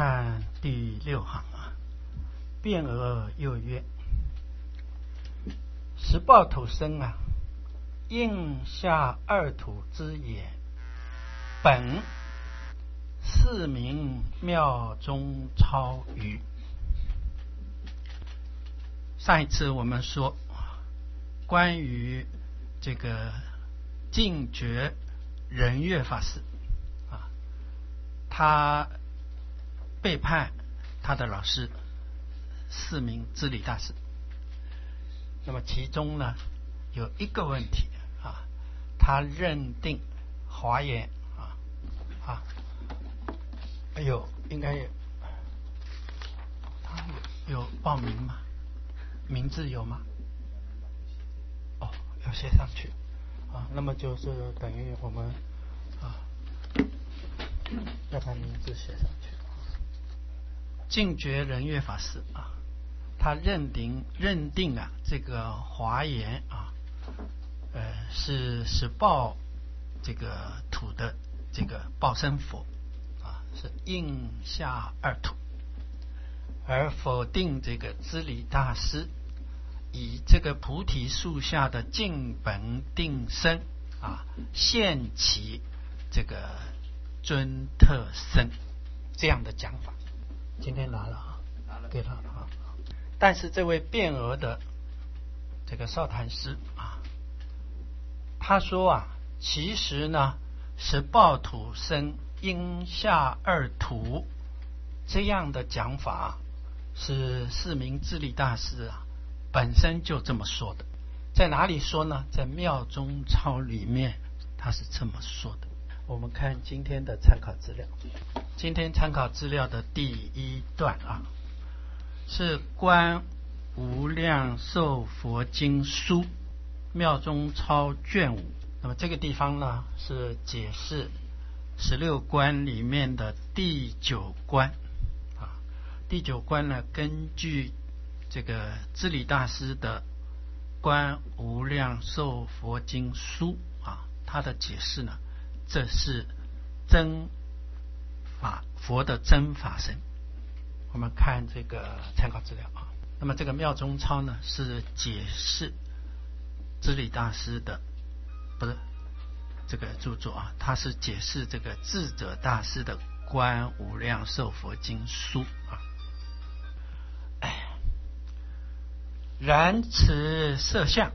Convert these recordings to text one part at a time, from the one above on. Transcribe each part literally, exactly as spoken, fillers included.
看第六行啊，辩而又曰：实报土生啊，应下二土之也，本是名妙中超于。上一次我们说关于这个净觉仁悦法师啊，他背叛他的老师四明知礼大师。那么其中呢有一个问题啊，他认定华严啊啊，哎呦，应该有他有有报名吗？名字有吗？哦，要写上去啊。那么就是等于我们啊要把名字写上去。净觉仁悦法师啊，他认定认定啊这个华严啊，呃是是报这个土的这个报身佛啊，是应下二土，而否定这个知礼大师以这个菩提树下的净本定身啊，现其这个尊特身这样的讲法。今天拿了啊，拿了给他啊。但是这位辩讹的这个少坛师啊，他说啊，其实呢是报土生应下二土这样的讲法，是四明知礼大师啊本身就这么说的。在哪里说呢？在妙中抄里面他是这么说的。我们看今天的参考资料，今天参考资料的第一段啊，是观无量寿佛经书妙中抄卷五。那么这个地方呢是解释十六观里面的第九观啊。第九观呢根据这个知礼大师的观无量寿佛经书啊，他的解释呢，这是真法佛的真法身。我们看这个参考资料啊。那么这个妙中抄呢是解释知礼大师的不是这个著作啊，他是解释这个智者大师的观无量寿佛经书啊。然此色相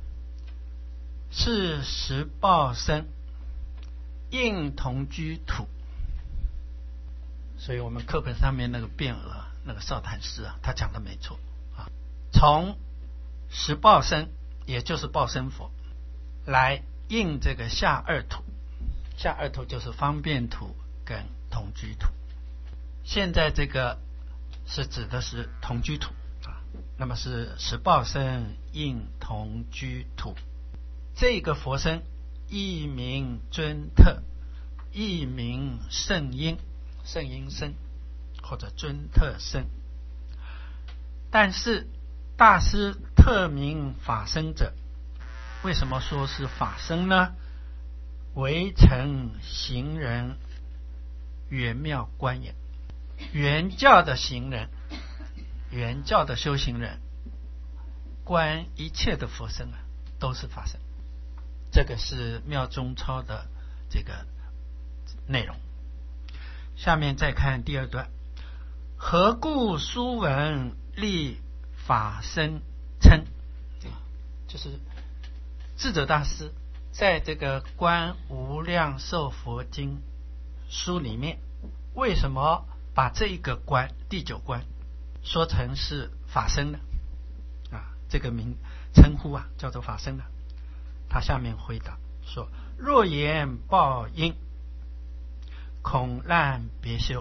是实报身应同居土。所以我们课本上面那个辩讹那个少坛师啊，他讲的没错啊。从实报身也就是报身佛来应这个下二土，下二土就是方便土跟同居土。现在这个是指的是同居土，那么是实报身应同居土。这个佛身一名尊特，一名圣音，圣音身或者尊特身。但是大师特名法身者，为什么说是法身呢？唯成行人圆妙观也。原教的行人，原教的修行人观一切的佛身啊，都是法身。这个是妙中抄的这个内容。下面再看第二段，何故书文立法身称？就是智者大师在这个观无量寿佛经书里面，为什么把这一个观第九观说成是法身呢？啊，这个名称呼啊叫做法身呢？他下面回答说：若言报应，恐难别修。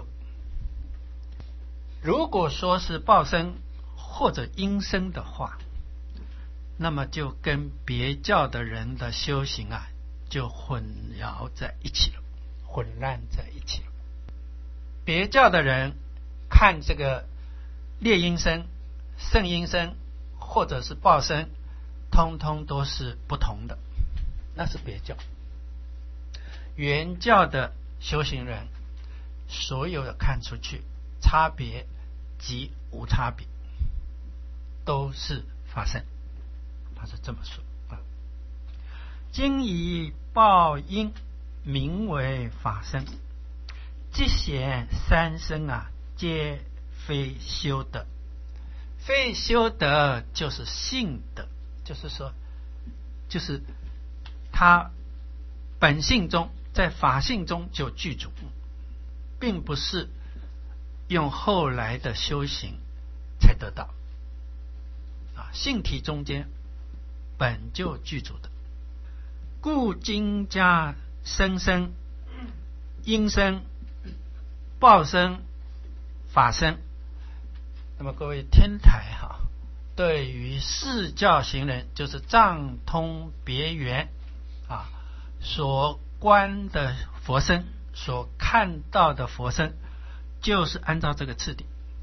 如果说是报身或者因身的话，那么就跟别教的人的修行啊就混淆在一起了，混乱在一起了。别教的人看这个烈因身、圣因身或者是报身，通通都是不同的，那是别教。原教的修行人所有的看出去差别及无差别，都是法身。他是这么说啊。今以报应名为法身，即显三身啊，皆非修德。非修德就是性德，就是说，就是他本性中在法性中就具足，并不是用后来的修行才得到啊，性体中间本就具足的。故今加生身、因身、报身、法身。那么各位天台哈，对于四教行人，就是藏通别圆啊所观的佛身，所看到的佛身，就是按照这个次第。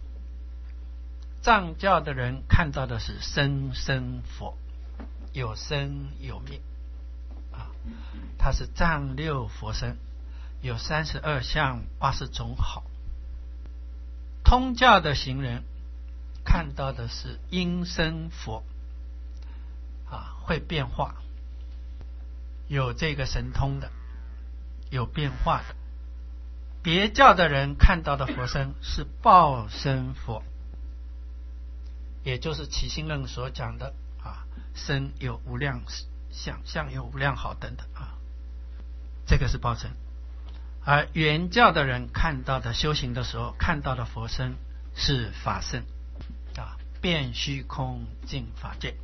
藏教的人看到的是生身佛，有生有灭啊，它是藏六佛身，有三十二相八十种好。通教的行人看到的是因身佛啊，会变化，有这个神通的，有变化的。别教的人看到的佛身是报身佛，也就是起心论所讲的啊，身有无量相，相有无量好等等啊，这个是报身。而原教的人看到的修行的时候看到的佛身是法身啊，遍虚空尽法界。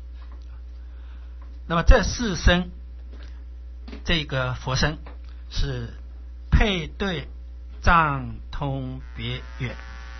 那么这四身，这个佛身是配对藏通别圆。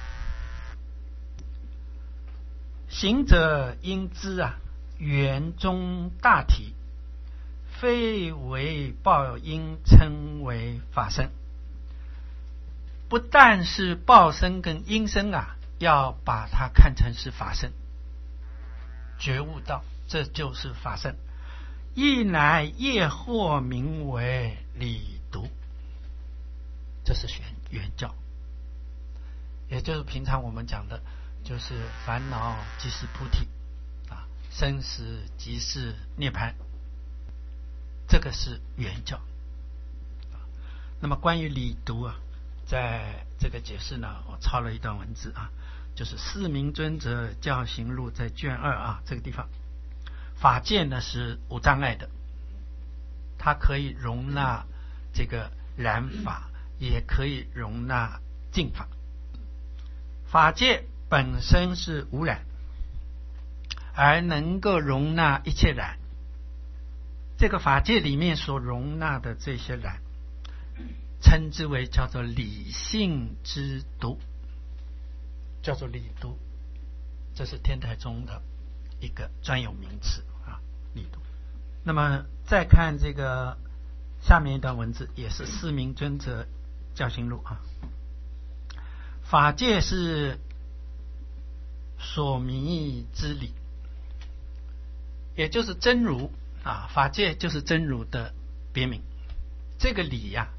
行者应知啊，圆中大体，非为报应称为法身。不但是报身跟因身啊，要把它看成是法身，觉悟到这就是法身，亦乃业或名为理读。这是原原教，也就是平常我们讲的，就是烦恼即是菩提啊，生死即是涅槃，这个是原教。那么关于理读啊，在这个解释呢，我抄了一段文字啊，就是四明尊者教行录在卷二啊这个地方，法界呢是无障碍的，它可以容纳这个染法，也可以容纳净法。法界本身是无染，而能够容纳一切染。这个法界里面所容纳的这些染，称之为叫做理性之毒，叫做理毒，这是天台宗的一个专有名词啊，理毒。那么再看这个下面一段文字，也是四明尊者教行录啊。法界是所迷之理，也就是真如啊，法界就是真如的别名。这个理呀、啊，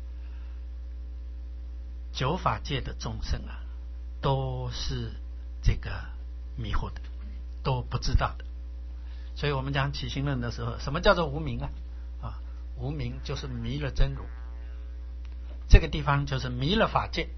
九法界的众生啊，都是这个迷惑的，都不知道的。所以我们讲起心论的时候，什么叫做无明啊？啊，无明就是迷了真如，这个地方就是迷了法界。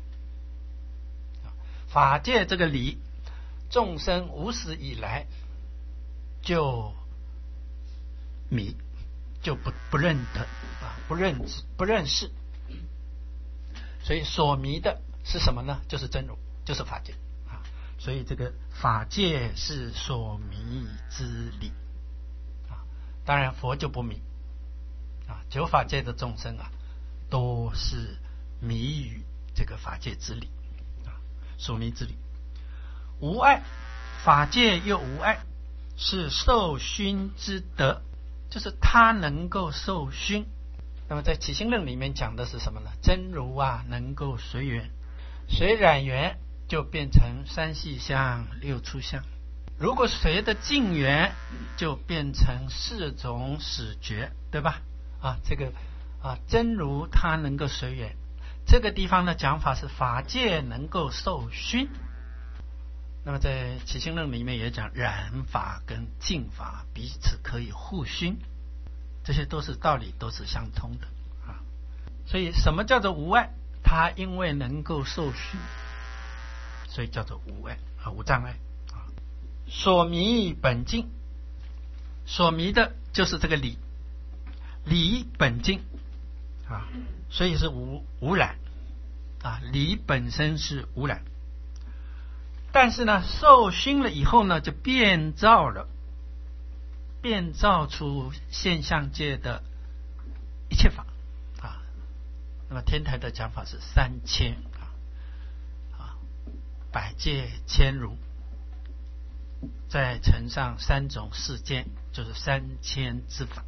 法界这个理，众生无始以来就迷，就不不认得啊，不认知，不认识。所以所迷的是什么呢？就是真如，就是法界啊。所以这个法界是所迷之理啊。当然佛就不迷啊，九法界的众生啊，都是迷于这个法界之理啊，所迷之理。无碍，法界又无碍，是受熏之德，就是它能够受熏。那么在起心论里面讲的是什么呢？真如啊能够随缘，随染缘就变成三细相六出相，如果随的净缘就变成四种始觉，对吧？啊，这个啊真如它能够随缘， 这个地方的讲法是法界能够受熏。那么在起心论里面也讲染法跟净法彼此可以互熏，这些都是道理，都是相通的啊。所以什么叫做无碍？它因为能够受熏，所以叫做无碍啊，无障碍啊。所迷本净，所迷的就是这个理，理本净啊，所以是无无染啊，理本身是无染。但是呢，受熏了以后呢，就变造了，变造出现象界的一切法啊。那么天台的讲法是三千啊，啊，百界千如，再乘上三种世间，就是三千之法，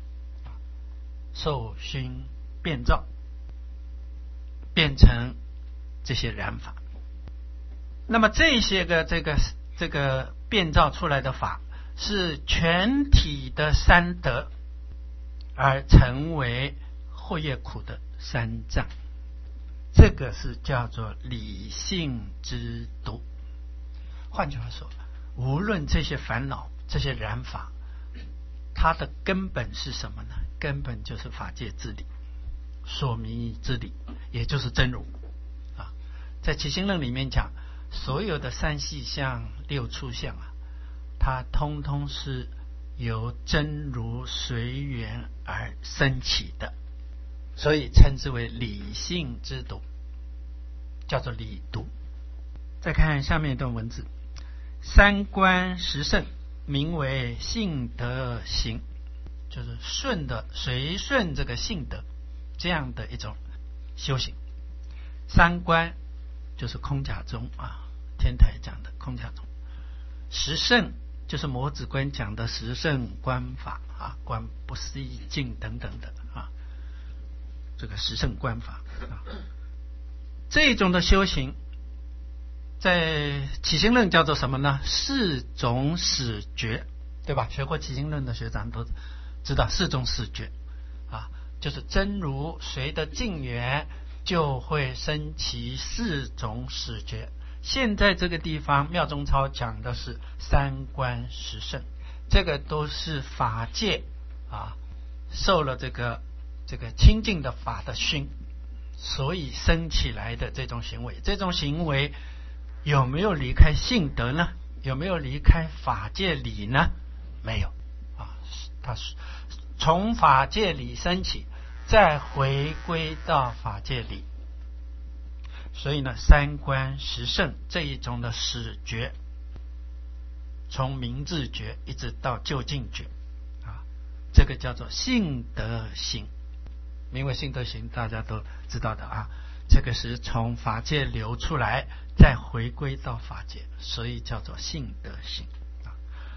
受熏变造，变成这些染法。那么这些个这个这个变造出来的法，是全体的三德，而成为惑业苦的三障。这个是叫做理性之毒。换句话说，无论这些烦恼、这些染法，它的根本是什么呢？根本就是法界之理，所迷之理，也就是真如啊。在起心论里面讲，所有的三细相、六处相啊，它通通是由真如随缘而生起的，所以称之为理性之毒，叫做理毒。再看下面一段文字：三观十圣，名为性德行，就是顺的随顺这个性德这样的一种修行。三观就是空假中啊，天台讲的空假中。十圣就是摩子观讲的十圣观法啊，观不思议境等等的啊，这个十圣观法啊，这种的修行，在起心论叫做什么呢？四种始觉，对吧？学过起心论的学长都知道四种始觉啊，就是真如随的境缘就会生起四种始觉。现在这个地方妙中操讲的是三观十圣，这个都是法界啊受了这个这个清净的法的熏，所以生起来的这种行为。这种行为有没有离开性德呢？有没有离开法界理呢？没有啊，它是从法界理升起，再回归到法界理。所以呢，三观十圣这一种的始觉，从明智觉一直到究竟觉啊，这个叫做性德行，名为性德行，大家都知道的啊。这个是从法界流出来，再回归到法界，所以叫做性德行啊。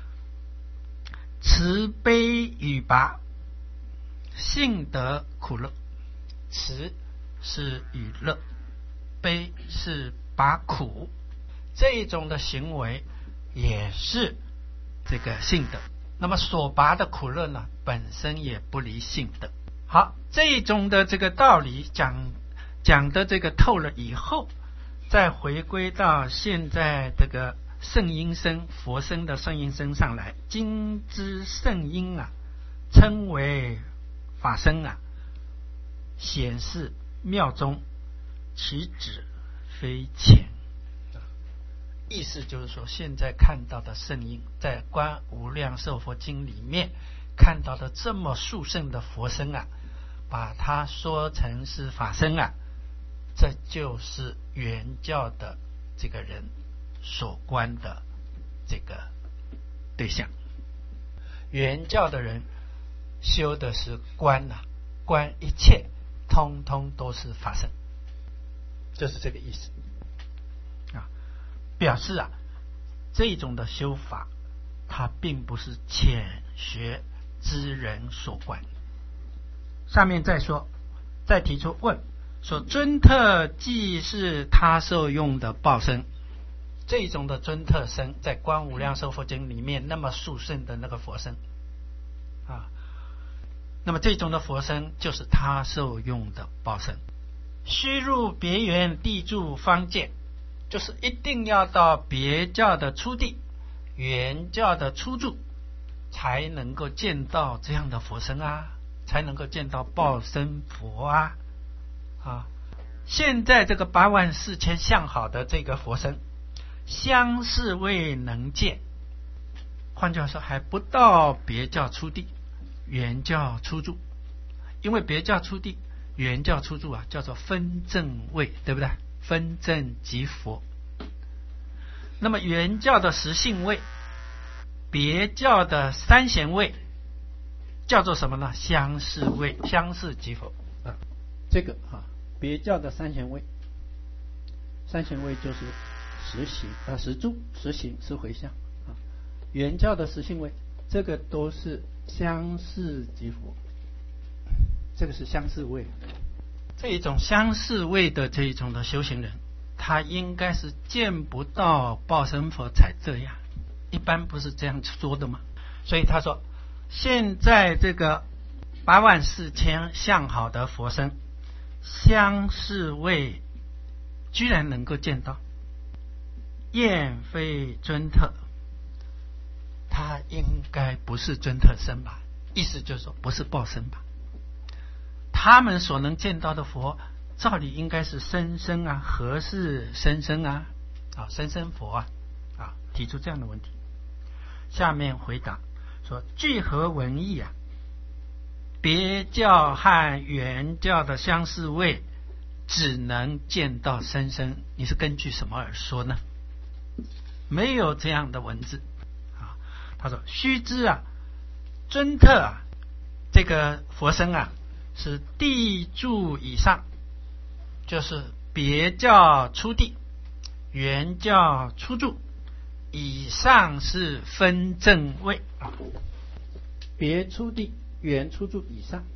慈悲与拔，性德苦乐，慈是与乐，悲是拔苦，这一种的行为也是这个性德。那么所拔的苦乐呢，本身也不离性德。好，这一种的这个道理讲讲的这个透了以后，再回归到现在这个圣音身、佛身的圣音身上来，今之圣音啊，称为法身啊，显示妙中，其旨非浅。意思就是说，现在看到的圣音，在《观无量寿佛经》里面看到的这么殊胜的佛身啊，把它说成是法身啊，这就是原教的这个人所观的这个对象。原教的人修的是观啊，观一切通通都是法身，就是这个意思啊。表示啊，这种的修法，它并不是浅学之人所观。下面再说，再提出问说，尊特既是他受用的报身，这种的尊特身，在《观无量寿佛经》里面那么殊胜的那个佛身啊，那么这种的佛身就是他受用的报身。 须入别园地住方见，就是一定要到别教的出地，原教的出住，才能够见到这样的佛身啊，才能够见到报身佛啊啊！现在这个八万四千相好的这个佛身，相似未能见，换句话说，还不到别教出地，原教出住。因为别教出地，原教出住啊，叫做分正位，对不对？分正即佛。那么原教的实性位，别教的三贤位，叫做什么呢？相似位，相似即佛啊。这个啊，别教的三贤位，三贤位就是实行啊，实住、实行、实回向啊。原教的实性位，这个都是相似即佛。这个是相似位，这一种相似位的这一种的修行人，他应该是见不到报身佛才这样，一般不是这样说的吗？所以他说，现在这个八万四千相好的佛身，相似位居然能够见到，厌非尊特，他应该不是尊特身吧？意思就是说，不是报身吧？他们所能见到的佛，照理应该是生生啊，何是生生啊？啊，生生佛啊，啊，提出这样的问题。下面回答说：聚合文义啊，别教和原教的相似位，只能见到生生。你是根据什么而说呢？没有这样的文字啊。他说：须知啊，尊特啊，这个佛身啊。是地住以上，就是别教出地，原教出住，以上是分正位啊。别出地，原出住以上，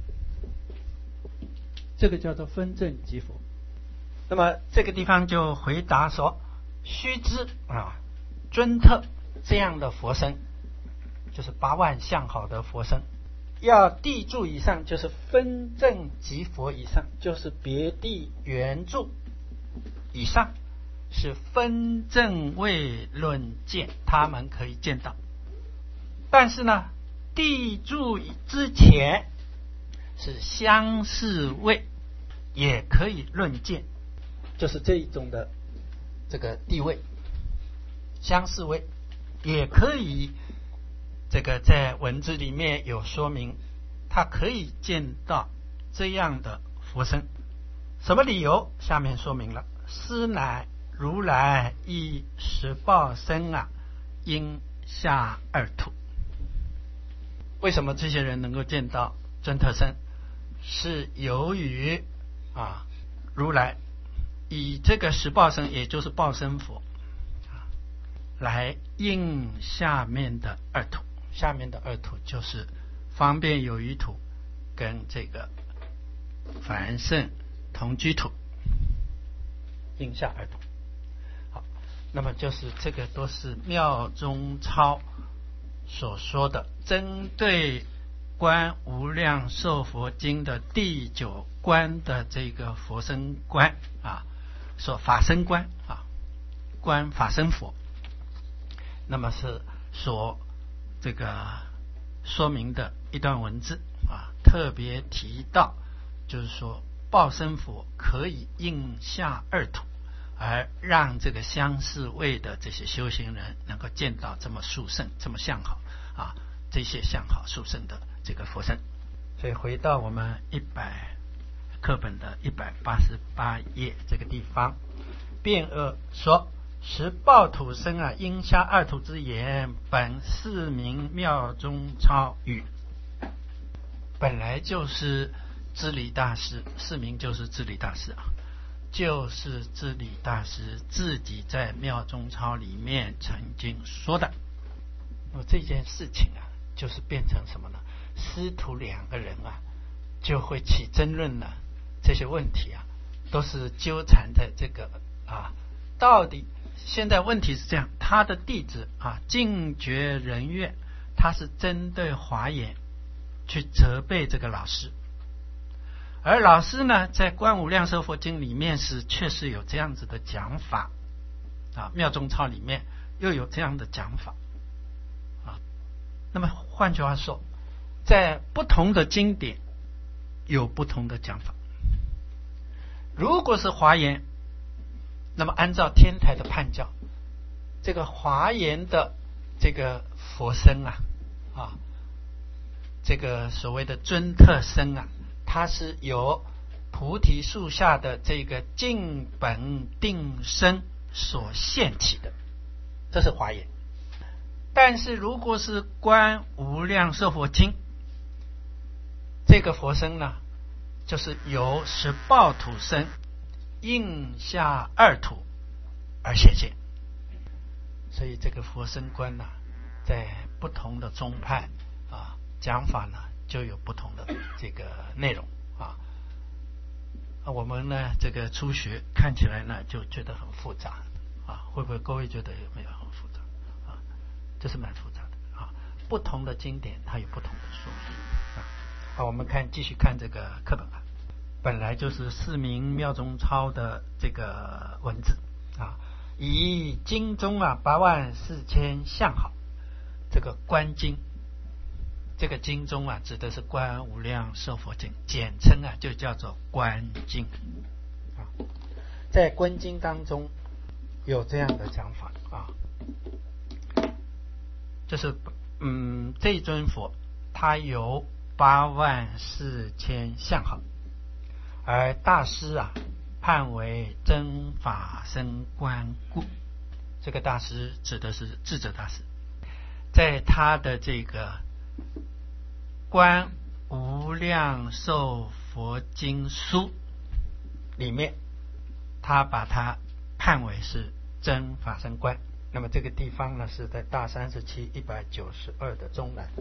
这个叫做分正即佛。那么这个地方就回答说：须知啊，尊特这样的佛身，就是八万相好的佛身。要地住以上，就是分正即佛以上，就是别地原住以上，是分正位论见，他们可以见到。但是呢，地住之前是相似位，也可以论见，就是这一种的这个地位，相似位也可以。这个在文字里面有说明，他可以见到这样的佛身，什么理由？下面说明了：斯乃如来以实报身啊，应下二土。为什么这些人能够见到尊特身？是由于啊，如来以这个实报身，也就是报身佛啊，来应下面的二土。下面的二土就是方便有余土跟这个凡圣同居土，应下二土。好，那么就是这个都是妙中抄所说的，针对观无量寿佛经的第九观的这个佛身观啊，说法身观啊，观法身佛，那么是所这个说明的一段文字啊，特别提到，就是说报身佛可以应下二土，而让这个相似位的这些修行人能够见到这么殊胜、这么相好啊，这些相好殊胜的这个佛身。所以回到我们一百课本的一百八十八页这个地方，辩恶说。实报土身啊，应下二土之言，本是名妙中抄语，本来就是知礼大师，是名就是知礼大师啊，就是知礼大师自己在妙中抄里面曾经说的。那么这件事情啊，就是变成什么呢？师徒两个人啊，就会起争论了。这些问题啊，都是纠缠在这个啊，到底。现在问题是这样，他的弟子啊，净觉人愿，他是针对华严去责备这个老师， 而老师呢，在《观无量寿佛经》里面是确实有这样子的讲法啊，《妙中钞》里面又有这样的讲法啊。那么换句话说，在不同的经典有不同的讲法。如果是华严，那么按照天台的判教，这个华严的这个佛身啊啊，这个所谓的尊特身啊，它是由菩提树下的这个净本定身所现起的，这是华严。但是如果是观无量寿佛经，这个佛身呢，就是由十报土身应下二土而显现。所以这个佛身观呢，在不同的宗派啊讲法呢，就有不同的这个内容啊。我们呢，这个初学看起来呢，就觉得很复杂啊。会不会各位觉得有没有很复杂啊？这是蛮复杂的啊。不同的经典它有不同的说法啊。好，我们看继续看这个课本啊，本来就是四明妙中钞的这个文字啊。以经中啊八万四千相好，这个观经，这个经中啊指的是观无量寿佛经，简称啊就叫做观经啊。在观经当中有这样的讲法啊，就是嗯这一尊佛他有八万四千相好，而大师啊判为真法身观故。这个大师指的是智者大师，在他的这个观无量寿佛经书里面，他把它判为是真法身观。那么这个地方呢，是在大三十七一百九十二的中栏，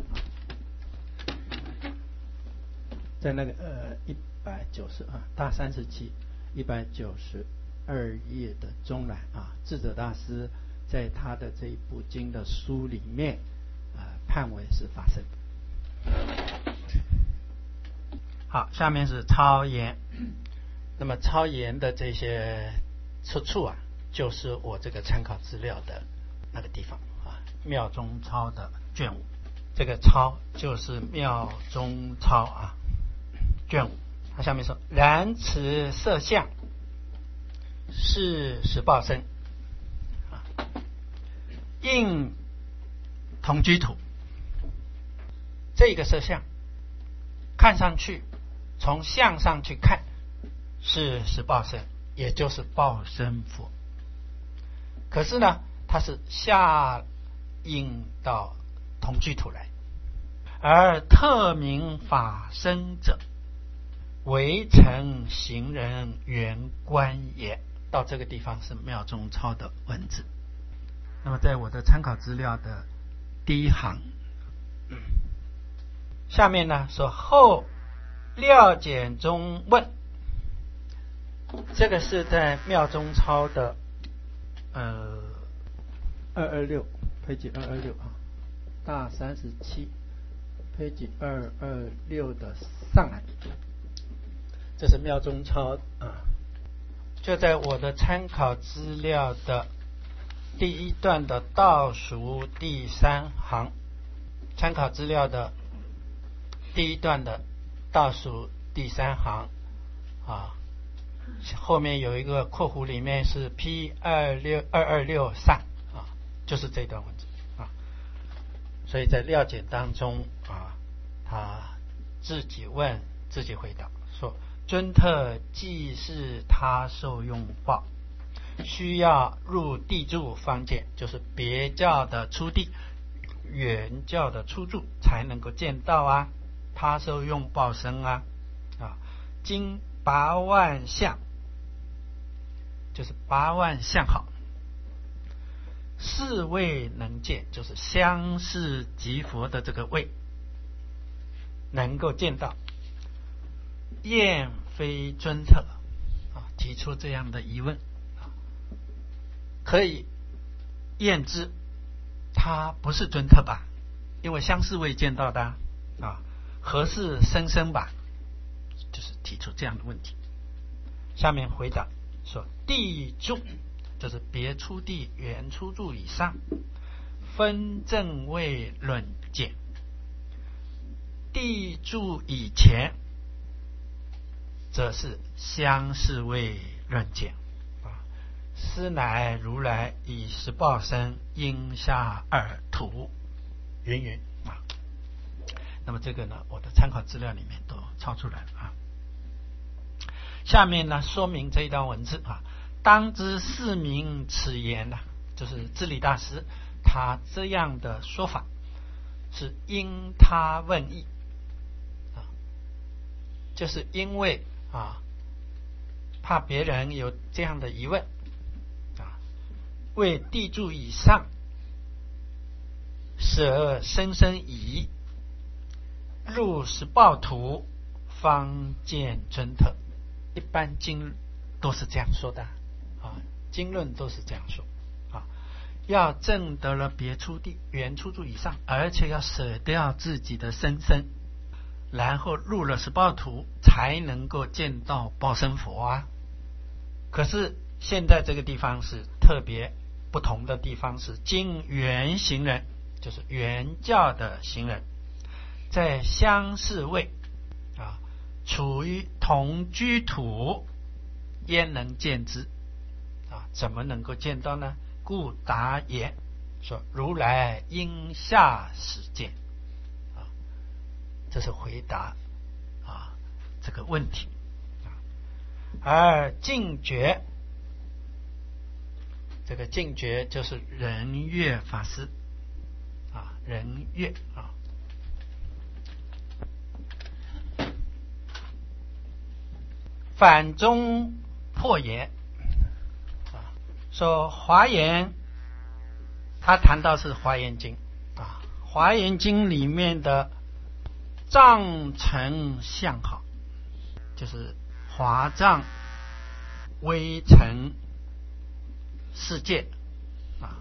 在那个呃一百九十啊大三十七一百九十二页的中栏啊，智者大师在他的这一部经的书里面啊、呃、判为是法身。好，下面是超言。那么超言的这些出处啊，就是我这个参考资料的那个地方啊，妙中钞的卷五。这个钞就是妙中钞啊，卷五。它下面说：然此色相是十报身啊，应同居土。这个色相看上去，从相上去看是十报身，也就是报身佛。可是呢，它是下应到同居土来，而特名法身者，唯成行人圆观也。到这个地方是妙中钞的文字。那么在我的参考资料的第一行，嗯、下面呢说后料简中问，这个是在妙中钞的呃二二六，page二二六啊，大三十七，page二二六的上来，这是妙中钞啊。就在我的参考资料的第一段的倒数第三行，参考资料的第一段的倒数第三行啊，后面有一个括弧，里面是 P 二六二二六上啊，就是这段文字啊。所以在料简当中啊，他自己问自己回答说：尊特既是他受用报，需要入地住方见，就是别教的出地，原教的出住才能够见到啊，他受用报身啊啊，经八万相，就是八万相好，是位能见，就是相似即佛的这个位能够见到。验非尊特啊，提出这样的疑问啊，可以验之，他不是尊特吧？因为相似未见到的啊，何是生生吧？就是提提出这样的问题。下面回答说，地住就是别出地、原出住以上，分正位论解。地住以前，则是相似位论解。斯乃如来以十报身应下二土，云云啊。那么这个呢，我的参考资料里面都抄出来了啊。下面呢，说明这一段文字啊，当知是名此言呢、啊，就是智理大师他这样的说法是因他问义啊，就是因为啊，怕别人有这样的疑问。为地住以上，舍生生疑，入十报土，方见尊特。一般经都是这样说的啊，经论都是这样说啊。要证得了别出地、原出住以上，而且要舍掉自己的生生，然后入了十报土，才能够见到报身佛啊。可是现在这个地方是特别不同的地方，是经原行人，就是原教的行人，在相似位啊，处于同居土，焉能见之啊？怎么能够见到呢？故答言说，如来应下始见啊，这是回答啊这个问题啊。而净觉，这个净觉就是仁悦法师啊，仁悦啊，反中破言啊，说华严，他谈到是华严经啊，华严经里面的藏成相好，就是华藏微尘世界啊，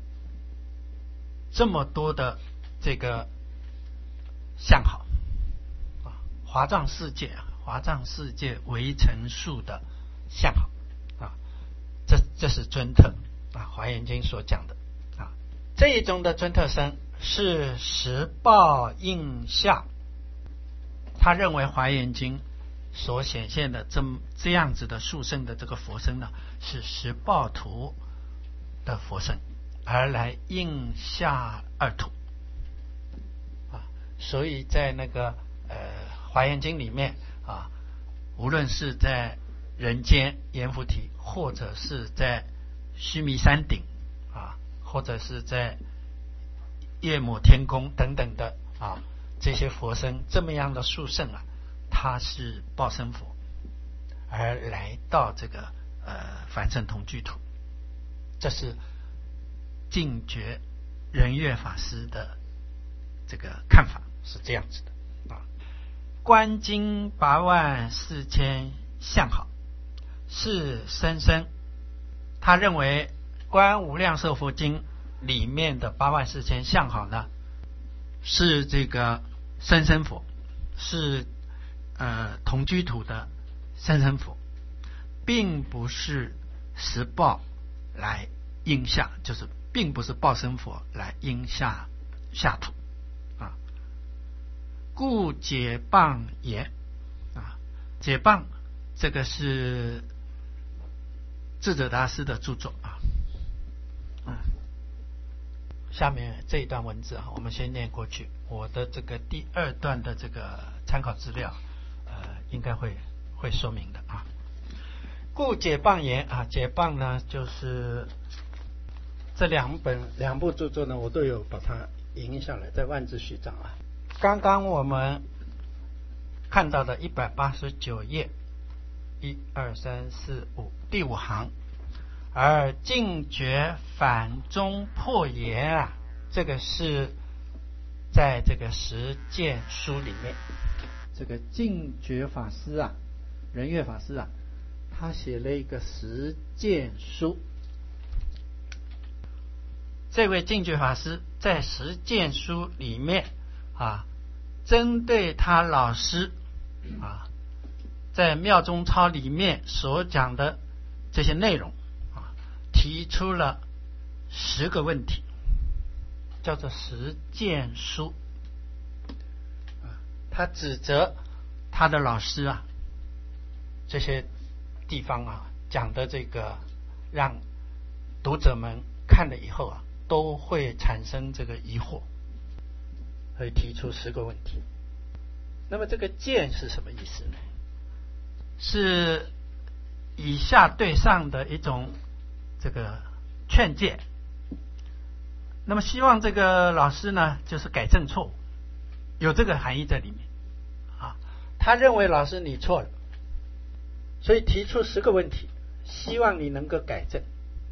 这么多的这个相好啊，华藏世界，华藏世界为成数的相好啊，这这是尊特啊，华严经所讲的啊，这一种的尊特身是十报应下，他认为华严经所显现的这这样子的殊胜的这个佛身呢，是十报土的佛身，而来应下二土啊，所以在那个呃华严经里面啊，无论是在人间阎浮提，或者是在须弥山顶啊，或者是在夜摩天宫等等的啊，这些佛身这么样的殊胜啊，他是报身佛，而来到这个呃凡圣同居土，这是净觉仁悦法师的这个看法是这样子的啊。观经八万四千相好是生生，他认为观无量寿佛经里面的八万四千相好呢，是这个生生佛，是呃同居土的生生佛，并不是十报来应下，就是并不是报身佛来应下下土啊。故解谤言啊，解谤这个是智者大师的著作啊。嗯，下面这一段文字啊，我们先念过去。我的这个第二段的这个参考资料，呃，应该会会说明的啊。故解谤言啊，解谤呢，就是这两本两部著作呢，我都有把它引下来，在万字序章啊。刚刚我们看到的一百八十九页，一二三四五第五行，而净觉反中破言啊，这个是在这个十谏书里面，这个净觉法师啊，仁悦法师啊，他写了一个十谏书。这位净觉法师在十谏书里面啊，针对他老师啊在妙中操里面所讲的这些内容啊，提出了十个问题，叫做十谏书啊。他指责他的老师啊，这些地方啊讲的这个，让读者们看了以后啊，都会产生这个疑惑，会提出十个问题。那么这个谏是什么意思呢？是以下对上的一种这个劝诫。那么希望这个老师呢，就是改正错误，有这个含义在里面啊。他认为老师你错了，所以提出十个问题，希望你能够改正。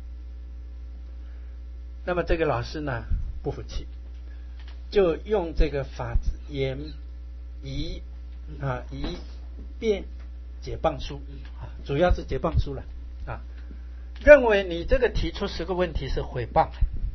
那么这个老师呢不服气，就用这个法子言疑啊疑辩解谤书啊，主要是解谤书了啊，认为你这个提出十个问题是诽谤，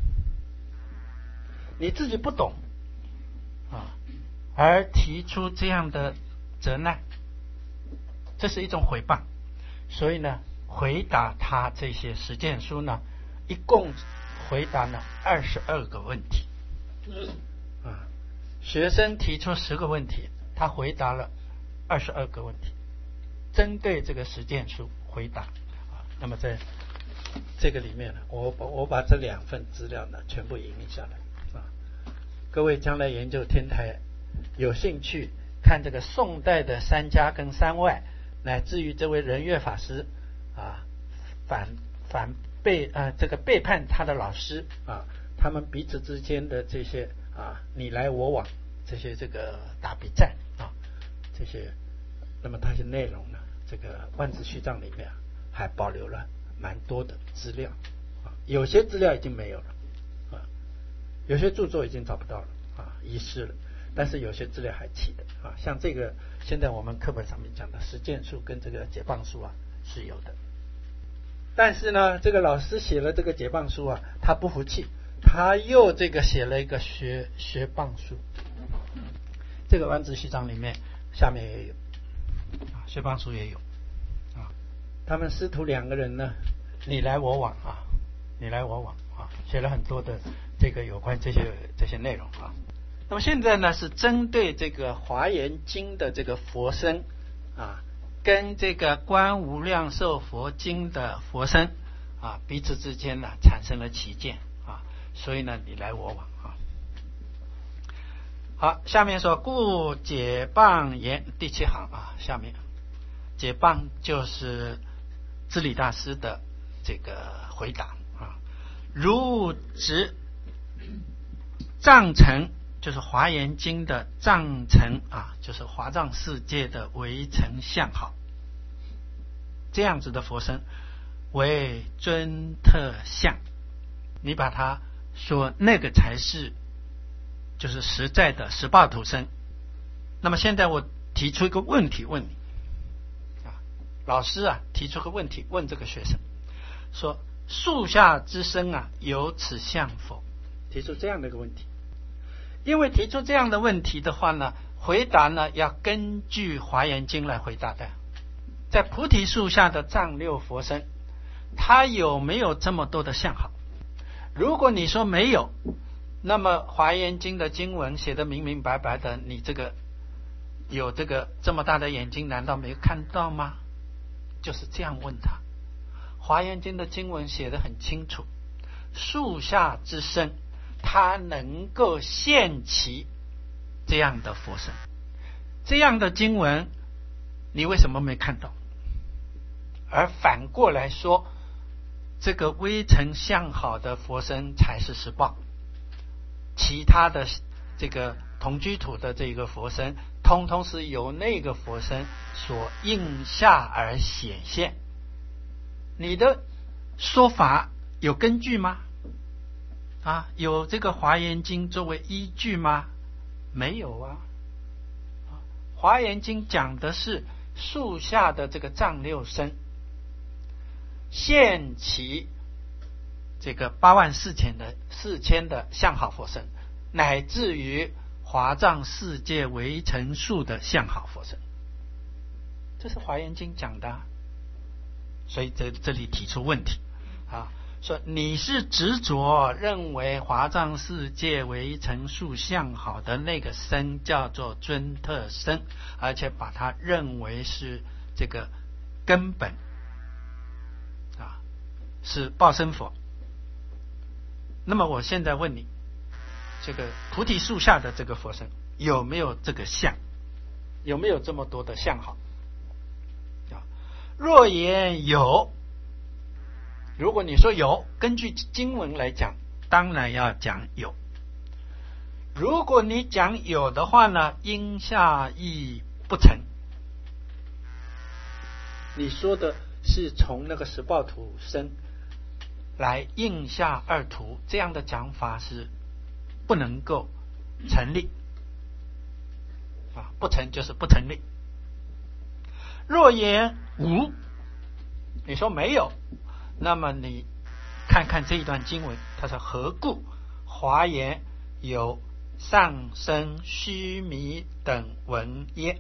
你自己不懂啊，而提出这样的责难，这是一种诽谤。所以呢，回答他这些实践书呢，一共回答了二十二个问题啊。学生提出十个问题，他回答了二十二个问题，针对这个实践书回答啊。那么在这个里面呢，我我把这两份资料呢全部引用下来啊。各位将来研究天台有兴趣看这个宋代的三家跟三外，乃至于这位仁月法师啊反反背啊这个背叛他的老师啊，他们彼此之间的这些啊你来我往，这些这个打比战啊，这些，那么它些内容呢，这个万字序藏里面还保留了蛮多的资料啊，有些资料已经没有了啊，有些著作已经找不到了啊，遗失了。但是有些资料还齐的啊，像这个现在我们课本上面讲的实践书跟这个解谤书啊是有的。但是呢，这个老师写了这个解谤书啊，他不服气，他又这个写了一个学学谤书。这个万字序藏里面下面也有啊，学谤书也有啊。他们师徒两个人呢，你来我往啊，你来我往啊，写了很多的这个有关这些这些内容啊。那么现在呢，是针对这个华严经的这个佛身啊，跟这个观无量寿佛经的佛身啊，彼此之间呢产生了歧见啊，所以呢你来我往啊。好，下面说故解谤言第七行啊，下面解谤就是知礼大师的这个回答啊，如执藏成。就是华严经的藏成啊，就是华藏世界的围城相好，这样子的佛身为尊特相，你把它说那个才是就是实在的十报土身。那么现在我提出一个问题问你啊，老师啊提出个问题问这个学生，说树下之身啊有此相否？提出这样的一个问题。因为提出这样的问题的话呢，回答呢要根据华严经来回答的。在菩提树下的藏六佛身，它有没有这么多的相好？如果你说没有，那么华严经的经文写得明明白白的，你这个有这个这么大的眼睛，难道没看到吗？就是这样问他。华严经的经文写得很清楚，树下之身它能够现其这样的佛身，这样的经文你为什么没看到？而反过来说，这个微尘相好的佛身才是实报，其他的这个同居土的这个佛身通通是由那个佛身所应下而显现。你的说法有根据吗？啊，有这个华严经作为依据吗？没有啊。华严经讲的是树下的这个藏六身现其这个八万四千的四千的相好佛身，乃至于华藏世界围城树的相好佛身， 这是华严经讲的、啊，所以这这里提出问题啊，说你是执着认为华藏世界为成数相好的那个身叫做尊特身，而且把它认为是这个根本啊，是报身佛。那么我现在问你，这个菩提树下的这个佛身有没有这个相？有没有这么多的相好？啊，若言有，如果你说有，根据经文来讲，当然要讲有。如果你讲有的话呢，因下亦不成。你说的是从那个十报土身来应下二图，这样的讲法是不能够成立啊，不成就是不成立。若言无，你说没有，那么你看看这一段经文，它说何故华严有上升须弥等文耶？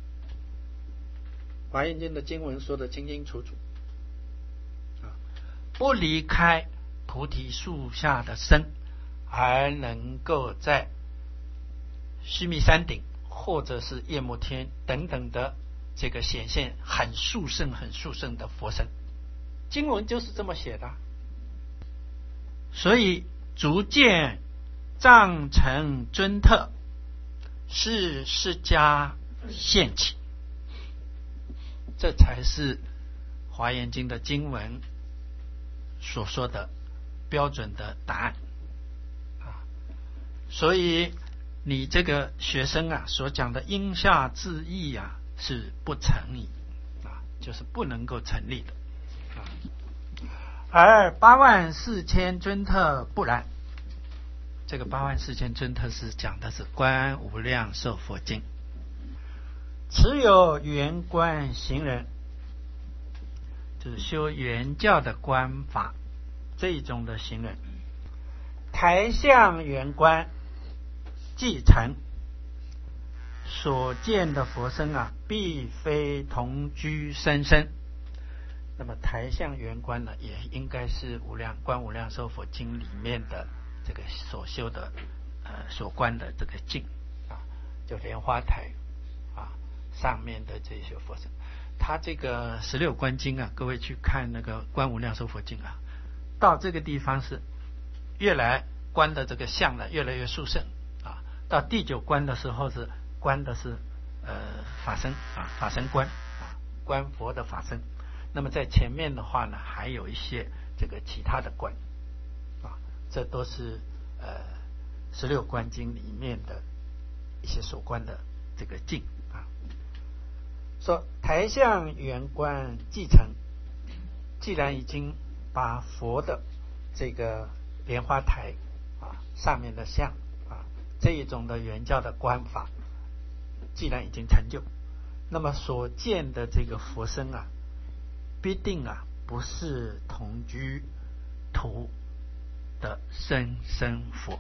华严经的经文说得清清楚楚啊，不离开菩提树下的身，而能够在须弥山顶或者是夜摩天等等的这个显现很殊胜很殊胜的佛身，经文就是这么写的。所以逐渐藏成尊特是释迦现起，这才是华严经的经文所说的标准的答案啊。所以你这个学生啊所讲的因下自义啊是不成立啊，就是不能够成立的啊。而八万四千尊特不然，这个八万四千尊特是讲的是观无量寿佛经，持有圆观行人，就是修圆教的观法，这一种的行人，台相圆观既成，所见的佛身啊，必非同居生身。那么台相圆观呢，也应该是无量观无量寿佛经里面的这个所修的呃所观的这个境啊，就莲花台啊上面的这些佛身。他这个十六观经啊，各位去看那个观无量寿佛经啊，到这个地方是越来观的这个相呢越来越殊胜啊，到第九观的时候是观的是呃法身啊法身观啊观佛的法身。那么在前面的话呢，还有一些这个其他的观啊，这都是呃十六观经里面的一些所观的这个境啊。说台相圆观既成，既然已经把佛的这个莲花台啊上面的像啊这一种的圆教的观法，既然已经成就，那么所见的这个佛身啊，必定啊不是同居图的生生佛，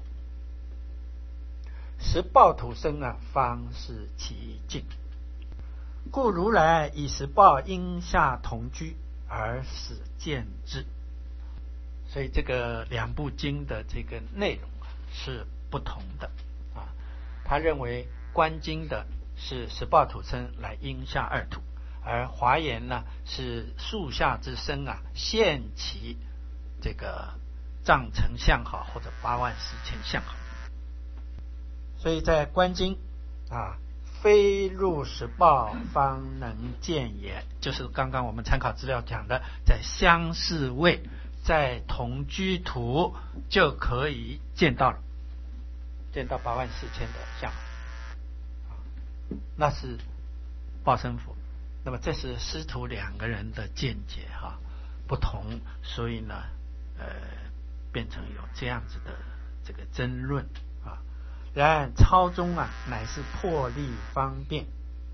十报土身啊方是其境，故如来以十报因下同居而使见之。所以这个两部经的这个内容啊是不同的啊。他认为观经的是十报土身来因下二土，而华严呢是树下之身啊现其这个藏成相好或者八万四千相好。所以在观经啊，非入十报方能见也，就是刚刚我们参考资料讲的，在相似位在同居图就可以见到了，见到八万四千的相好，那是报身佛。那么这是师徒两个人的见解哈、啊、不同，所以呢呃变成有这样子的这个争论啊。然抄中啊乃是破例方便，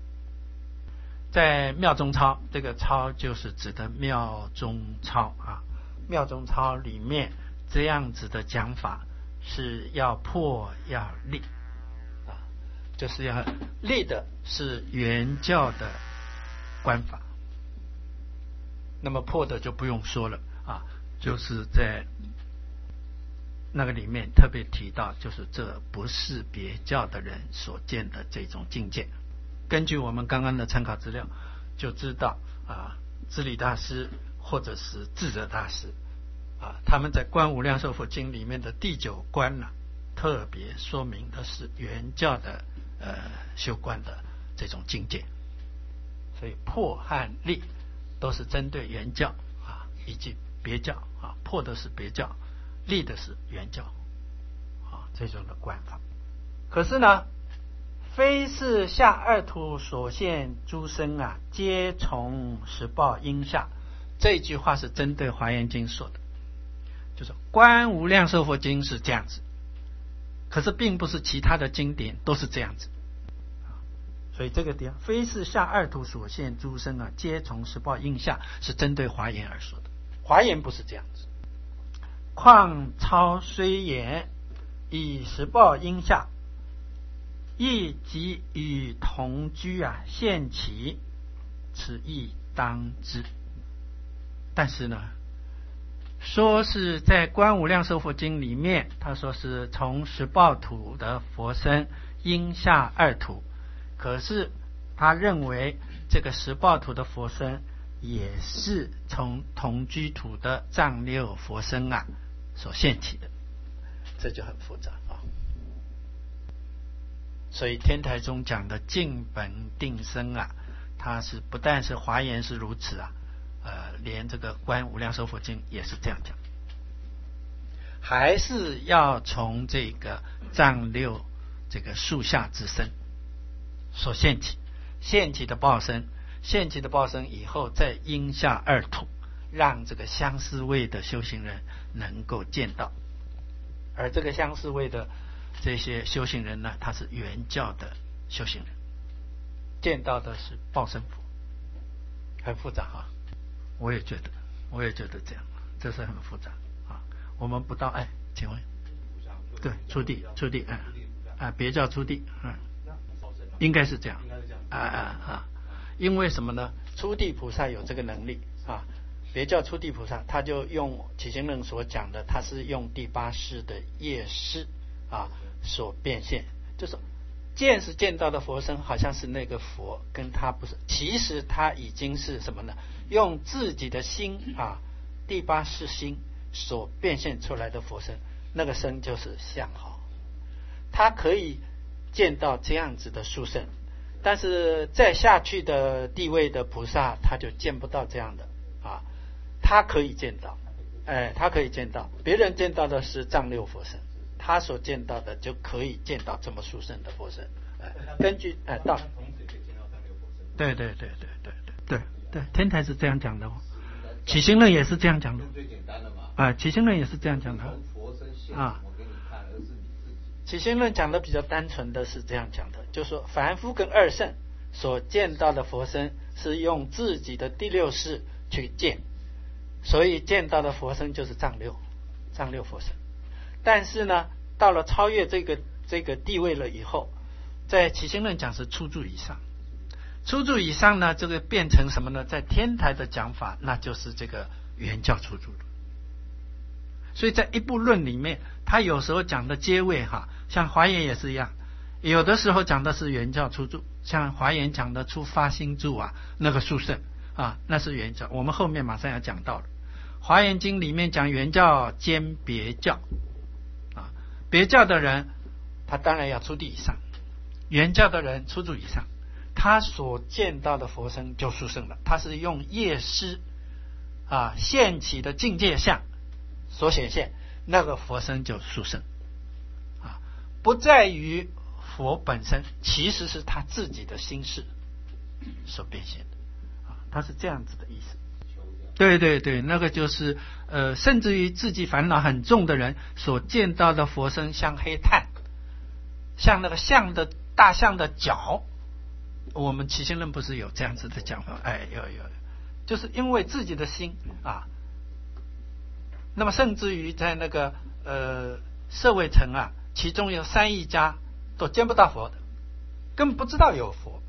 在妙中抄，这个抄就是指的妙中抄啊，妙中抄里面这样子的讲法是要破要立啊，就是要立的是原教的观法。那么破的就不用说了啊，就是在那个里面特别提到，就是这不是别教的人所见的这种境界。根据我们刚刚的参考资料就知道啊，智理大师或者是智者大师啊，他们在《观无量寿佛经》里面的第九观呢、啊，特别说明的是原教的呃修观的这种境界。所以破和立都是针对原教啊以及别教啊，破的是别教，立的是原教啊，这种的观法。可是呢，非是下二土所现诸生啊，皆从实报因下。这句话是针对华严经说的，就是观无量寿佛经是这样子，可是并不是其他的经典都是这样子。所以这个地方，非是下二土所现诸生啊，皆从实报应下，是针对华严而说的。华严不是这样子。况超虽言以实报应下，亦即与同居啊现起，此亦当知。但是呢，说是在观无量寿佛经里面，他说是从实报土的佛身应下二土。可是他认为这个实报土的佛身也是从同居土的藏六佛身啊所现起的，这就很复杂啊。所以天台宗讲的净本定生啊，它是不但是华严是如此啊，呃，连这个观无量寿佛经也是这样讲，还是要从这个藏六这个树下之身所现起，现起的报身，现起的报身以后再因下二土，让这个相思位的修行人能够见到。而这个相思位的这些修行人呢，他是原教的修行人，见到的是报身佛，很复杂啊。我也觉得，我也觉得这样，这是很复杂啊。我们不到，哎，请问，对，初地，初地，啊啊，别叫初地，嗯。应该是这样，啊啊啊！因为什么呢？初地菩萨有这个能力啊，别叫初地菩萨，他就用起行论所讲的，他是用第八识的业识啊所变现，就是见是见到的佛身，好像是那个佛，跟他不是，其实他已经是什么呢？用自己的心啊，第八识心所变现出来的佛身，那个身就是相好，他可以见到这样子的殊胜，但是再下去的地位的菩萨他就见不到这样的啊，他可以见到，哎，他可以见到，别人见到的是藏六佛身，他所见到的就可以见到这么殊胜的佛身。哎，根据哎到，对对对对对对对对，天台是这样讲的哦，起行论也是这样讲的，最简单的嘛，啊，起行论也是这样讲的啊。起行论讲的比较单纯的是这样讲的，就是说凡夫跟二圣所见到的佛身是用自己的第六识去见，所以见到的佛身就是藏六藏六佛身。但是呢，到了超越这个这个地位了以后，在起行论讲是初住以上，初住以上呢，这个变成什么呢？在天台的讲法，那就是这个原教初住了。所以在一部论里面，他有时候讲的阶位哈，像华严也是一样，有的时候讲的是原教初住，像华严讲的初发心住啊，那个殊胜啊，那是原教。我们后面马上要讲到了，华严经里面讲原教兼别教啊，别教的人他当然要初地以上，原教的人初住以上，他所见到的佛身就殊胜了，他是用业识啊现起的境界相所显现，那个佛身就殊胜啊，不在于佛本身，其实是他自己的心事所变现的啊，他是这样子的意思。对对对，那个就是呃，甚至于自己烦恼很重的人所见到的佛身，像黑炭，像那个象的大象的脚，我们起行论不是有这样子的讲法？哎，有有，就是因为自己的心啊。那么甚至于在那个呃舍卫城啊，其中有三亿家都见不到佛的，根本不知道有佛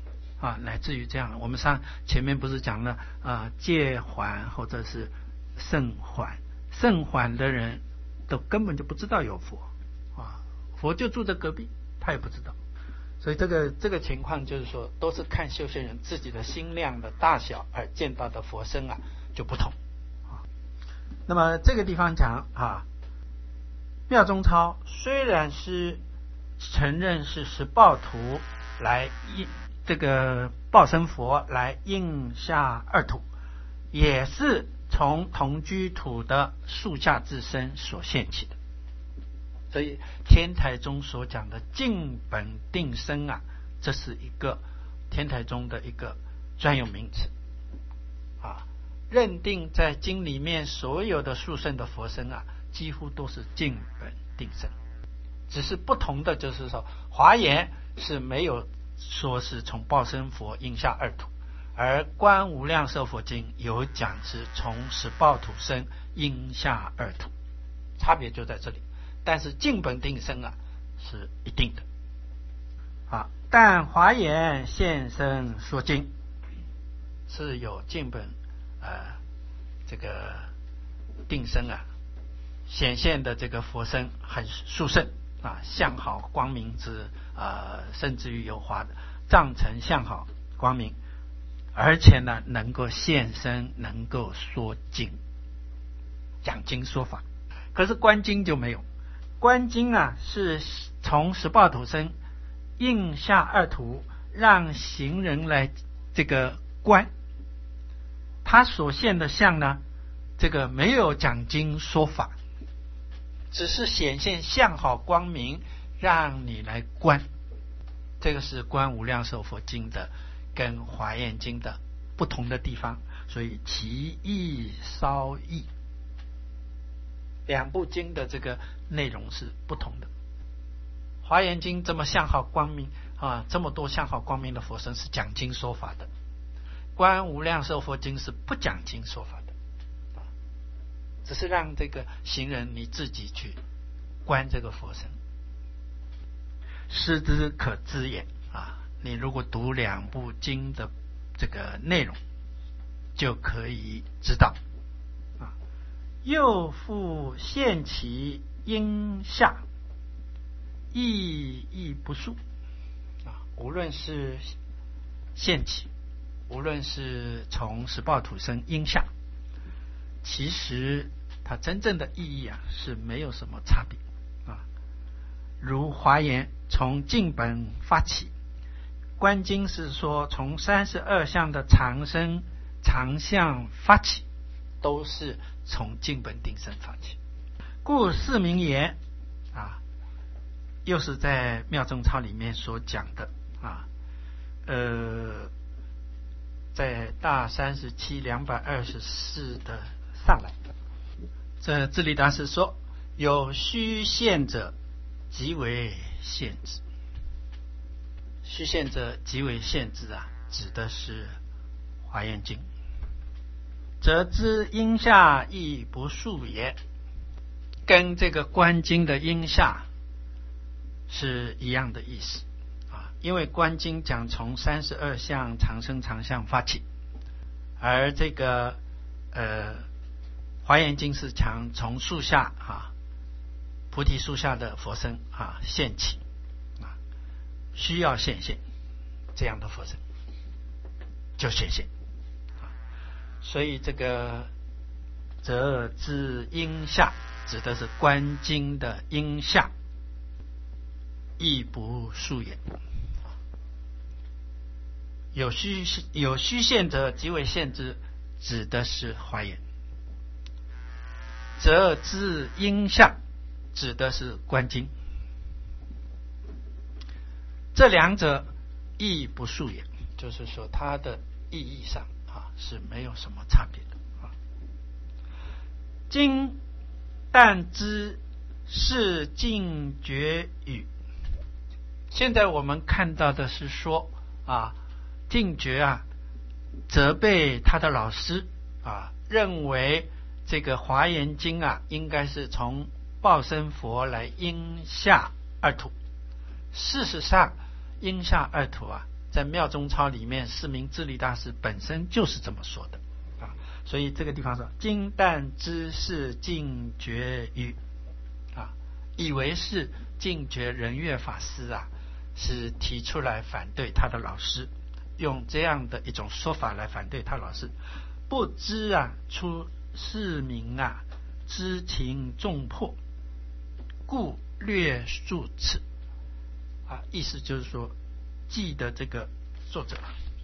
啊，乃至于这样，我们上前面不是讲了啊，戒缓或者是圣缓，圣缓的人都根本就不知道有佛啊，佛就住在隔壁，他也不知道。所以这个这个情况就是说，都是看修行人自己的心量的大小而见到的佛身啊就不同啊。那么这个地方讲啊，妙中超虽然是承认是十报图来应这个报身佛来应下二土，也是从同居土的树下自身所现起的。所以天台宗所讲的净本定身啊，这是一个天台宗的一个专有名词啊，认定在经里面所有的殊胜的佛身啊，几乎都是净本定身，只是不同的就是说，华严是没有说是从报身佛应下二土，而观无量寿佛经有讲是从十报土身应下二土，差别就在这里。但是净本定身啊是一定的啊，但华严现身说经是有净本呃这个定身啊显现的这个佛身很殊胜啊，相好光明之呃甚至于有华的藏成相好光明，而且呢能够现身，能够说经讲经说法。可是观经就没有，观经啊是从十报土身应下二土，让行人来这个观，他所现的相呢，这个没有讲经说法，只是显现相好光明，让你来观。这个是观无量寿佛经的跟华严经的不同的地方，所以其义稍异，两部经的这个内容是不同的。华严经这么相好光明啊，这么多相好光明的佛身是讲经说法的，观无量寿佛经是不讲经说法的，只是让这个行人你自己去观这个佛身，师之可知也啊。你如果读两部经的这个内容，就可以知道啊。又复现其应下，意义不数啊。无论是现起，无论是从十报土身应下，其实它真正的意义啊是没有什么差别啊。如华严从净本发起，观经是说从三十二相的常身常相发起，都是从净本定身发起。故四明言啊，又是在妙正操里面所讲的啊，呃，在大三十七两百二十四的上来，这智利大师说，有虚现者即为现之。虚现者即为现之啊，指的是华严经，则知应下亦不数也，跟这个观经的应下是一样的意思啊。因为观经讲从三十二相常生常相发起，而这个呃华严经是讲从树下啊菩提树下的佛身啊现起啊，需要现现这样的佛身就显现，所以这个则知应下指的是观经的应下，亦不数也。有虚有虚现者即为现之，指的是华严。则知应下指的是观经，这两者亦不数也，就是说它的意义上啊是没有什么差别的啊。经但知是净觉语，现在我们看到的是说啊，净觉啊责备他的老师啊，认为这个华严经啊应该是从报身佛来应下二土。事实上应下二土啊在妙中操里面，释明智利大师本身就是这么说的啊。所以这个地方说，金旦知是净觉语啊，以为是净觉仁悦法师啊，是提出来反对他的老师，用这样的一种说法来反对他老师，不知啊出释明啊知情重破，故略述此啊，意思就是说，记得这个作者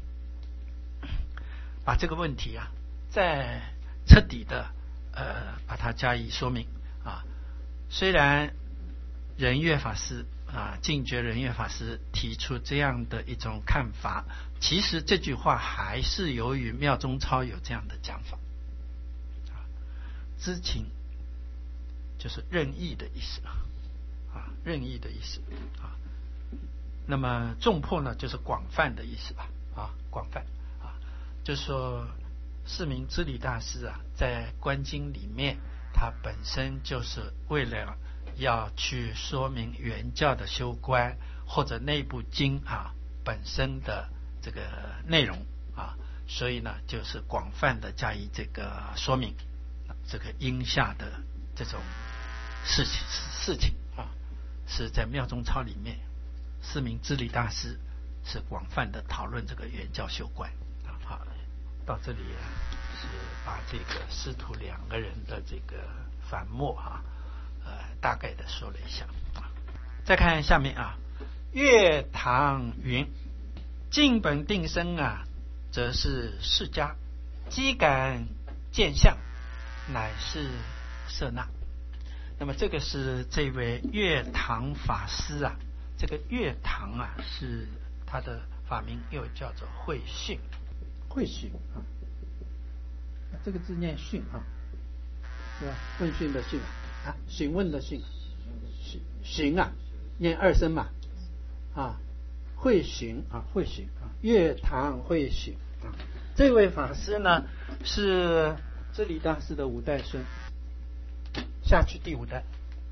把这个问题啊，再彻底的呃把它加以说明啊。虽然仁悦法师啊，净觉仁悦法师提出这样的一种看法，其实这句话还是由于妙中操有这样的讲法啊，知情就是任意的意思啊，任意的意思啊。那么重破呢，就是广泛的意思吧啊，广泛啊，就是说释明知礼大师啊，在观经里面，他本身就是为了要去说明原教的修观或者内部经啊本身的这个内容啊，所以呢，就是广泛的加以这个说明这个因下的这种事情事情啊，是在妙中操里面。释明知礼大师是广泛的讨论这个原教修观啊。好，到这里啊，是把这个师徒两个人的这个反目啊，呃，大概的说了一下啊。再看下面啊，月堂云：净本定生啊，则是释迦，机感见相，乃是舍那。那么这个是这位月堂法师啊。这个月堂啊，是他的法名，又叫做慧训，慧训啊，这个字念训啊，对吧？问讯的讯啊，询问的讯，询啊，念二声嘛啊，慧训啊，慧训啊，月堂慧训啊。这位法师呢，是知礼大师的五代孙，下去第五代，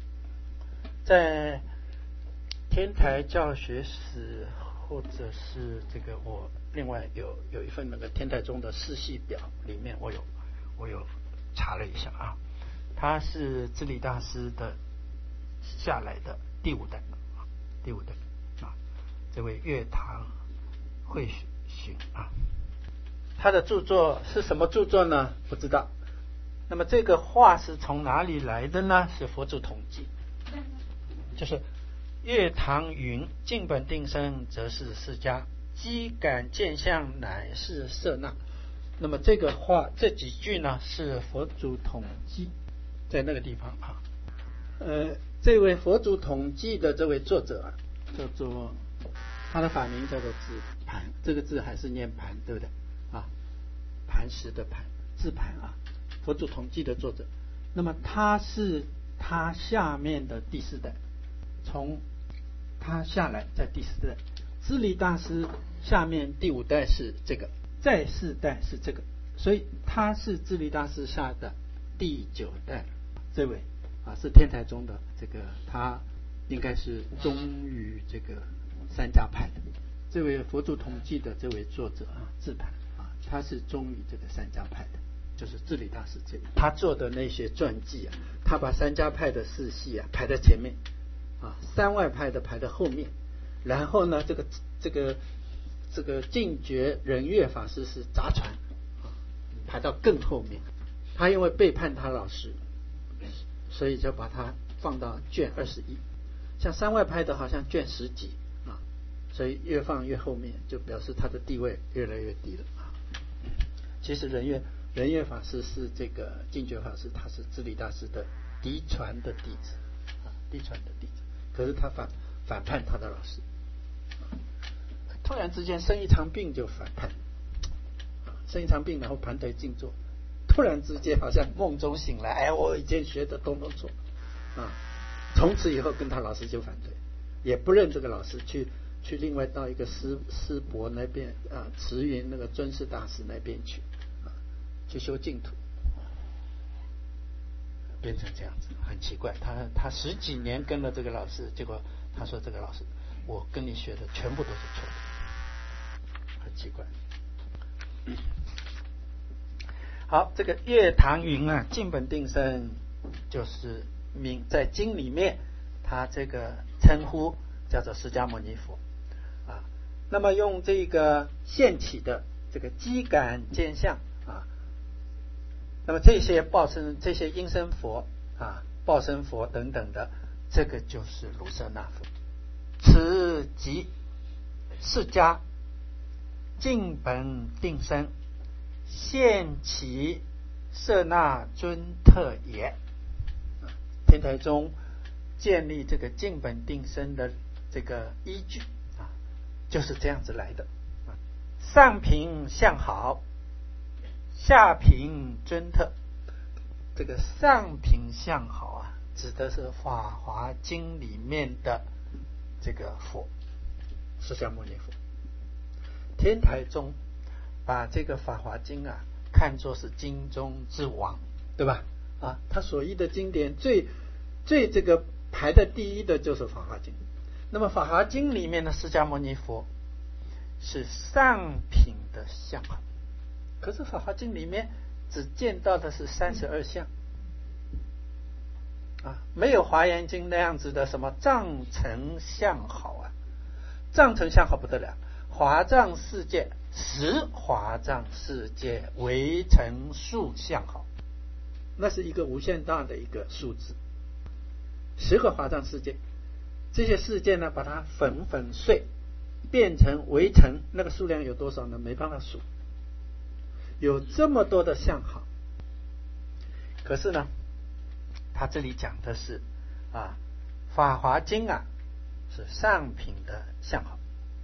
在天台教学史，或者是这个我另外有有一份那个天台宗的世系表里面，我有我有查了一下啊，他是知礼大师的下来的第五代，第五代啊，这位月堂慧训啊，他的著作是什么著作呢？不知道。那么这个话是从哪里来的呢？是佛祖统计，就是月堂云：净本定生，则是释迦，机感见相，乃是舍那。那么这个话这几句呢，是佛祖统计在那个地方啊。呃，这位佛祖统计的这位作者啊，叫做他的法名叫做智盘，这个字还是念盘，对不对啊？磐石的磐，智盘啊，佛祖统计的作者。那么他是他下面的第四代。从他下来，在第四代，知礼大师下面第五代是这个，再四代是这个，所以他是知礼大师下的第九代。这位啊是天台宗的这个，他应该是忠于这个三家派的。这位佛祖统计的这位作者啊，智盘啊，他是忠于这个三家派的，就是知礼大师这他做的那些传记啊，他把三家派的世系啊排在前面。啊，三外派的排在后面，然后呢，这个这个这个净觉仁悦法师是杂传啊，排到更后面。他因为背叛他老师，所以就把他放到卷二十一。像三外派的好像卷十几啊，所以越放越后面，就表示他的地位越来越低了啊。其实仁悦仁悦法师是这个净觉法师，他是知礼大师的嫡传的弟子啊，嫡传的弟子。可是他反反叛他的老师，突然之间生一场病就反叛，生一场病然后盘腿静坐，突然之间好像梦中醒来，哎，我以前学的通通错啊！从此以后跟他老师就反对，也不认这个老师，去去另外到一个师师伯那边啊，慈云那个尊师大师那边去啊，去修净土。变成这样子，很奇怪。他他十几年跟了这个老师，结果他说这个老师，我跟你学的全部都是错的， 很奇怪。好，这个月唐云啊，净本定生就是名在经里面，他这个称呼叫做释迦牟尼佛啊。那么用这个现起的这个机感见相啊，那么这些报身这些因身佛啊、报身佛等等的，这个就是卢舍那佛。此即释迦净本定生现起舍那尊特也。天台宗建立这个净本定生的这个依据啊，就是这样子来的。上品相好，下品尊特。这个上品相好啊，指的是《法华经》里面的这个佛，释迦牟尼佛。天台宗把这个《法华经》啊看作是经中之王，对吧？啊，他所译的经典最最这个排在第一的就是《法华经》。那么《法华经》里面的释迦牟尼佛是上品的相好，可是《法华经》里面只见到的是三十二相啊，没有《华严经》那样子的什么藏成相好啊，藏成相好不得了，华藏世界十华藏世界围成数相好，那是一个无限大的一个数字，十个华藏世界，这些世界呢，把它粉粉碎，变成围城，那个数量有多少呢？没办法数，有这么多的相好。可是呢，他这里讲的是啊，《法华经》啊是上品的相好，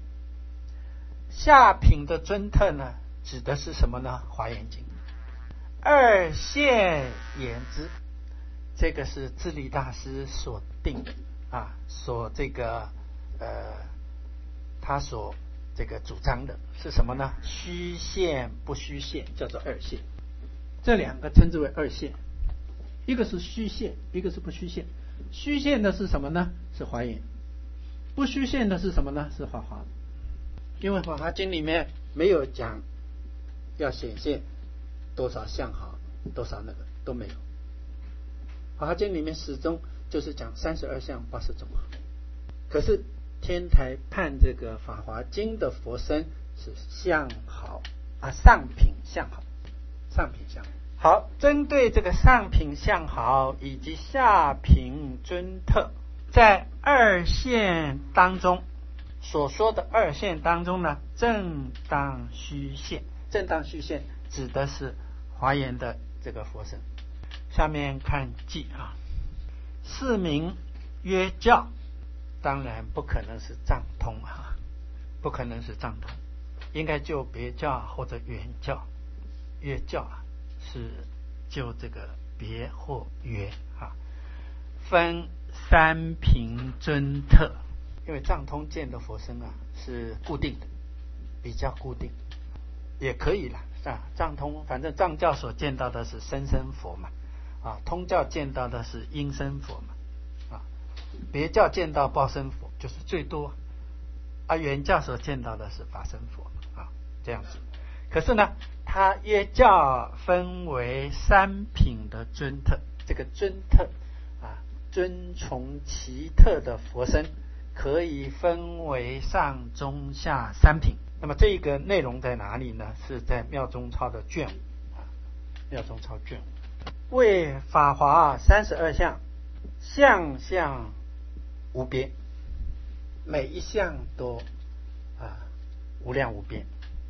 下品的尊特呢，指的是什么呢？《华严经》二现言之，这个是智利大师所定的啊，所这个呃，他所这个主张的是什么呢？虚现不虚现，叫做二现。这两个称之为二现，一个是虚现，一个是不虚现。虚现的是什么呢？是华严。不虚现的是什么呢？是法华。因为《法华经》里面没有讲要显现多少相好，多少那个都没有。《法华经》里面始终就是讲三十二相八十种好。可是天台判这个《法华经》的佛身是相好啊，上品相好，上品相好。好，针对这个上品相好以及下品尊特，在二现当中所说的二现当中呢，正当虚现，正当虚现指的是华严的这个佛身。下面看记啊，四名曰教，当然不可能是藏通啊，不可能是藏通，应该就别教或者原教。曰教啊，是就这个别或约啊，分三品尊特。因为藏通见的佛身啊是固定的，比较固定，也可以啦啊。藏通反正藏教所见到的是生身佛嘛，啊，通教见到的是因身佛嘛，啊，别教见到报身佛就是最多，啊，原教所见到的是法身佛啊，这样子。可是呢，它约教分为三品的尊特，这个尊特啊，尊从其特的佛身可以分为上中下三品。那么这个内容在哪里呢？是在妙中抄的卷五啊，妙中抄卷五。为法华三十二相，相相无边，每一项都啊无量无边，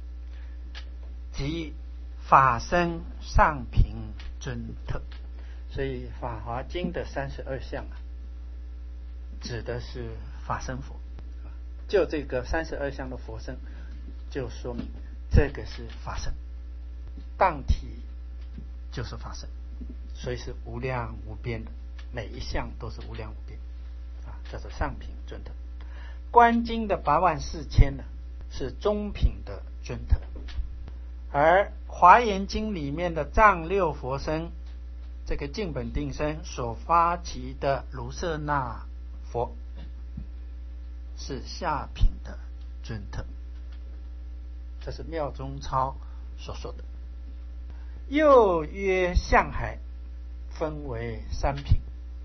即法身上品尊特。所以《法华经》的三十二相啊，指的是法身佛。就这个三十二相的佛身，就说明这个是法身，当体就是法身，所以是无量无边的，每一项都是无量无边啊，叫做上品尊特。观经的八万四千呢，是中品的尊特，而华严经里面的藏六佛身，这个净本定生所发起的卢舍那佛是下品的尊特， 这是妙中操所说的。又曰相海分为三品，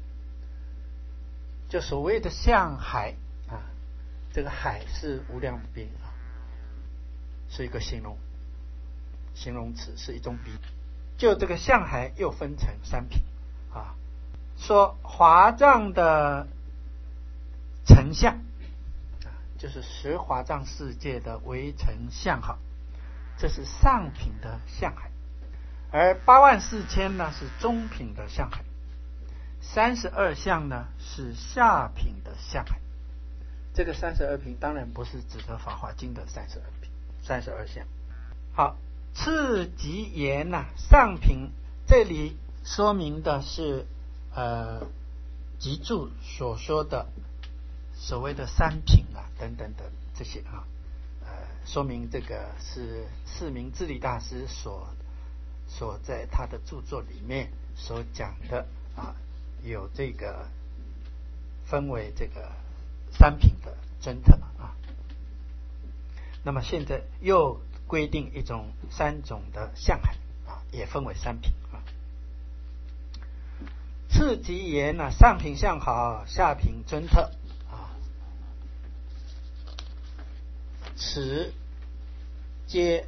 就所谓的相海啊，这个海是无量无边啊，是一个形容形容词，是一种比喻。就这个相海又分成三品啊，说华藏的成相啊，就是十华藏世界的为成相好，这是上品的相海。而八万四千呢是中品的相海，三十二相呢是下品的相海。这个三十二品当然不是指的《法华经》的三十二品、三十二相。好，次级言呢、啊，上品这里说明的是呃集注所说的所谓的三品啊等等的这些啊，呃说明这个是四明智理大师所。所在他的著作里面所讲的啊，有这个分为这个三品的真特啊。那么现在又规定一种三种的相海啊，也分为三品啊。次级言呢、啊，上品相好，下品真特啊，此皆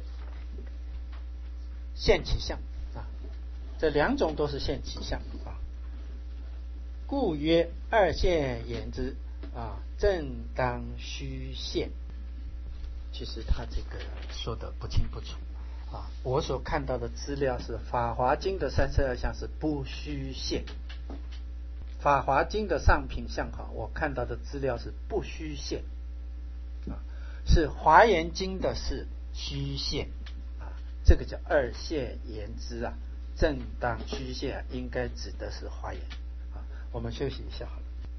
现起相啊，这两种都是现起相啊，故曰二现言之啊，正当虚现。其实他这个说的不清不楚啊，我所看到的资料是《法华经》的三十二相是不虚现，《法华经》的上品相好，我看到的资料是不虚现啊，是《华严经》的是虚现。这个叫二现言之啊，正当虚现、啊、应该指的是华严啊。我们休息一下好了。